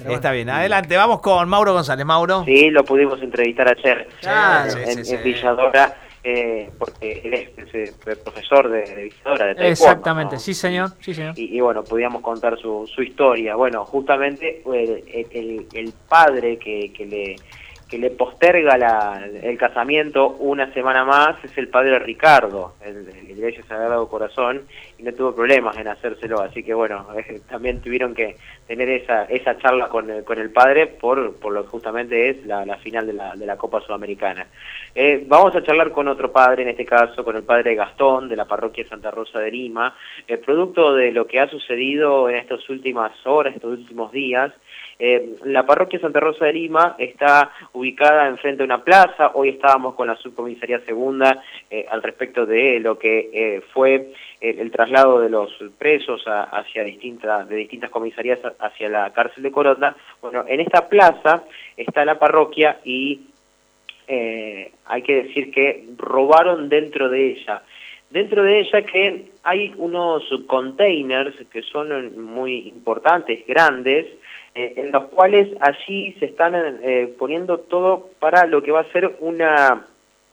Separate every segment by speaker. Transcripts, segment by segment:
Speaker 1: Está bien, adelante, vamos con Mauro González. Mauro.
Speaker 2: Sí, lo pudimos entrevistar ayer
Speaker 1: en
Speaker 2: Villadora, porque él es profesor de Villadora, de taekwondo.
Speaker 3: Exactamente,
Speaker 2: ¿no?
Speaker 3: sí señor, sí señor.
Speaker 2: Y bueno, podíamos contar su historia. Bueno, justamente el padre que le posterga el casamiento una semana más es el padre Ricardo, el de la Iglesia Sagrado Corazón, y no tuvo problemas en hacérselo, así que bueno, también tuvieron que tener esa charla con el padre por lo que justamente es la final de la Copa Sudamericana. Vamos a charlar con otro padre, en este caso con el padre Gastón, de la parroquia Santa Rosa de Lima, producto de lo que ha sucedido en estas últimas horas, estos últimos días. La parroquia Santa Rosa de Lima está ubicada enfrente de una plaza. Hoy estábamos con la subcomisaría segunda al respecto de lo que fue el traslado de los presos hacia distintas comisarías hacia la cárcel de Coronda. Bueno, en esta plaza está la parroquia y hay que decir que robaron dentro de ella. Dentro de ella que hay unos containers que son muy importantes, grandes, en los cuales allí se están poniendo todo para lo que va a ser una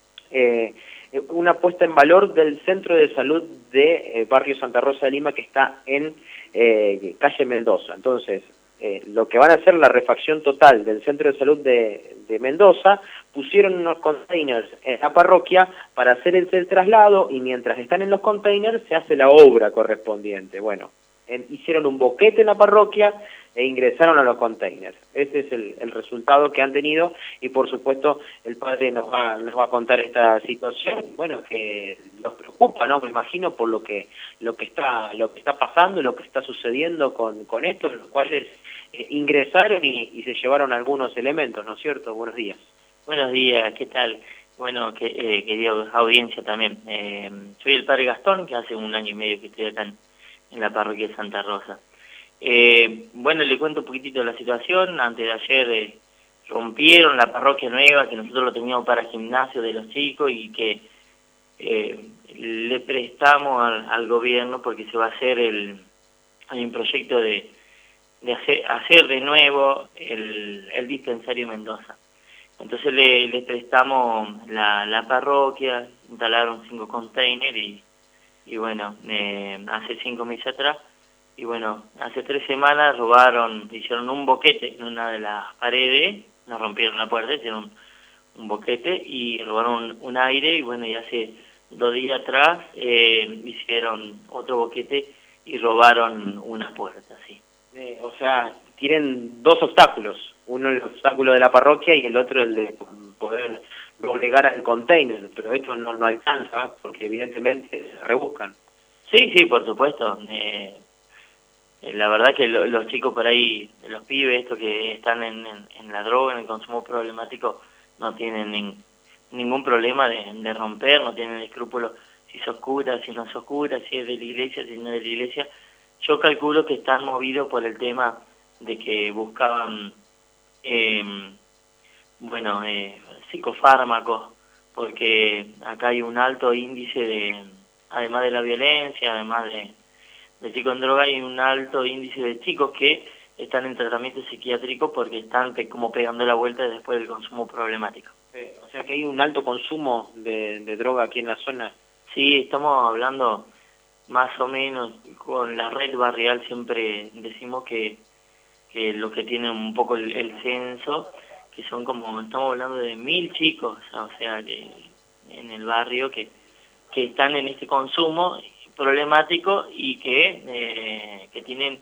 Speaker 2: puesta en valor del Centro de Salud de Barrio Santa Rosa de Lima, que está en calle Mendoza. Entonces, lo que van a hacer la refacción total del Centro de Salud de Mendoza, pusieron unos containers en la parroquia para hacer el traslado, y mientras están en los containers se hace la obra correspondiente. Bueno, hicieron un boquete en la parroquia e ingresaron a los containers. Ese es el resultado que han tenido, y por supuesto el padre nos va a contar esta situación, bueno, que los preocupa, ¿no? Me imagino por lo que está pasando, lo que está sucediendo con esto, en los cuales ingresaron y se llevaron algunos elementos, ¿no es cierto? Buenos días.
Speaker 4: Buenos días, ¿qué tal? Bueno, querida audiencia también. Soy el padre Gastón, que hace 1 año y medio que estoy acá en la parroquia de Santa Rosa. Bueno, le cuento un poquitito la situación. Antes de ayer rompieron la parroquia nueva, que nosotros lo teníamos para gimnasio de los chicos, y que le prestamos al gobierno porque se va a hacer hay un proyecto de hacer de nuevo el dispensario Mendoza. Entonces le prestamos la parroquia, instalaron 5 containers y bueno, hace 5 meses atrás, y bueno, hace 3 semanas hicieron un boquete en una de las paredes, nos rompieron la puerta, hicieron un boquete y robaron un aire, y bueno, y hace 2 días atrás hicieron otro boquete y robaron una puerta, sí.
Speaker 2: O sea, tienen 2 obstáculos, uno el obstáculo de la parroquia y el otro el de poder doblegar al container, pero esto no alcanza porque evidentemente se rebuscan.
Speaker 4: Sí, por supuesto. La verdad que los chicos por ahí, los pibes, estos que están en la droga, en el consumo problemático, no tienen ningún problema de romper, no tienen escrúpulos si se oscura, si no se oscura, si es de la iglesia, si no es de la iglesia. Yo calculo que están movidos por el tema de que buscaban, psicofármacos, porque acá hay un alto índice además de la violencia, además de chicos en droga, hay un alto índice de chicos que están en tratamiento psiquiátrico porque están como pegando la vuelta después del consumo problemático.
Speaker 2: O sea que hay un alto consumo de droga aquí en la zona.
Speaker 4: Sí, estamos hablando más o menos, con la red barrial siempre decimos que lo que tiene un poco el censo, que son estamos hablando de 1000 chicos, o sea, que en el barrio que están en este consumo problemático y que tienen,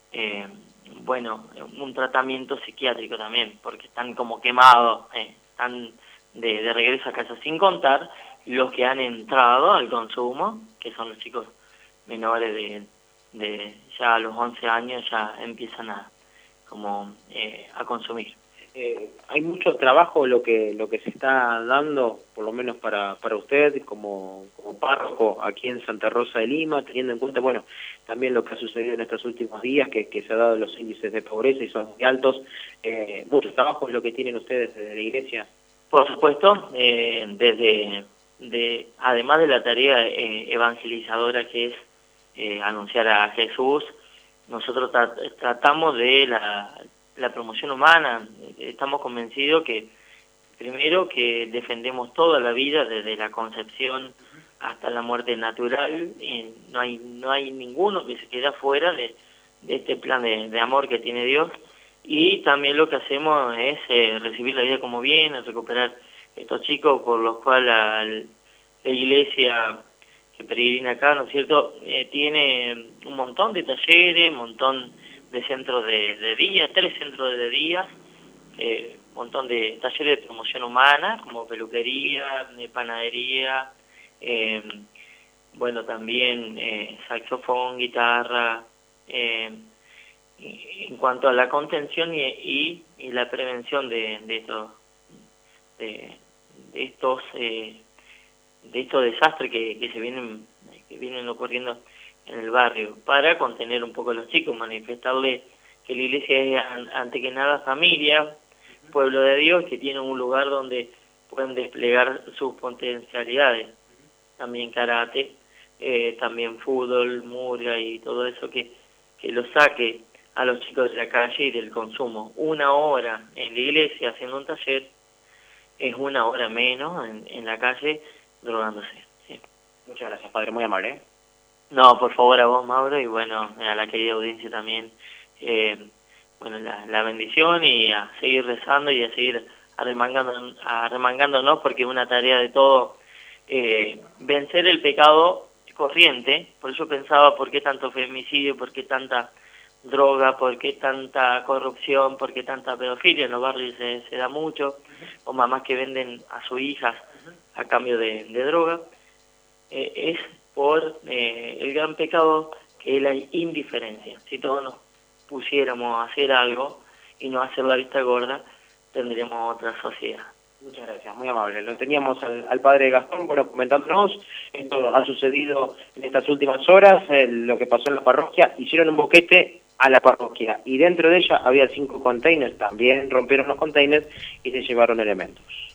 Speaker 4: un tratamiento psiquiátrico también, porque están como quemados, están de regreso a casa, sin contar los que han entrado al consumo, que son los chicos menores de ya a los 11 años ya empiezan a consumir.
Speaker 2: Hay mucho trabajo lo que se está dando, por lo menos para usted como párroco aquí en Santa Rosa de Lima, teniendo en cuenta, bueno, también lo que ha sucedido en estos últimos días, que se ha dado los índices de pobreza y son muy altos. Mucho trabajo es lo que tienen ustedes desde la iglesia.
Speaker 4: Por supuesto, además de la tarea evangelizadora que es anunciar a Jesús, nosotros tratamos de la promoción humana. Estamos convencidos que, primero, que defendemos toda la vida, desde la concepción hasta la muerte natural, y no hay ninguno que se quede fuera de este plan de amor que tiene Dios. Y también lo que hacemos es recibir la vida como viene, recuperar estos chicos por los cuales la iglesia que peregrina acá, ¿no es cierto?, tiene un montón de talleres, un montón de centros de día, 3 centros de día, un montón de talleres de promoción humana, como peluquería, panadería, bueno, también saxofón, guitarra, en cuanto a la contención y la prevención de estos desastres que vienen ocurriendo en el barrio, para contener un poco a los chicos, manifestarles que la iglesia es ante que nada familia, pueblo de Dios, que tiene un lugar donde pueden desplegar sus potencialidades, también karate, también fútbol, murga y todo eso que lo saque a los chicos de la calle y del consumo. 1 hora en la iglesia haciendo un taller es 1 hora menos en la calle drogándose. Sí.
Speaker 2: Muchas gracias, padre, muy amable.
Speaker 4: No, por favor, a vos, Mauro, y bueno, a la querida audiencia también, bueno, la bendición, y a seguir rezando y a seguir arremangándonos, porque es una tarea de todo, vencer el pecado corriente. Por eso pensaba, ¿por qué tanto femicidio? ¿Por qué tanta droga? ¿Por qué tanta corrupción? ¿Por qué tanta pedofilia? En los barrios se da mucho, o mamás que venden a sus hijas a cambio de droga. Es por el gran pecado que es la indiferencia. Si todos nos pusiéramos a hacer algo y no hacer la vista gorda, tendríamos otra sociedad.
Speaker 2: Muchas gracias, muy amable. Lo teníamos al padre Gastón, bueno, comentándonos. Esto ha sucedido en estas últimas horas, lo que pasó en la parroquia. Hicieron un boquete a la parroquia y dentro de ella había 5 containers, también rompieron los containers y se llevaron elementos.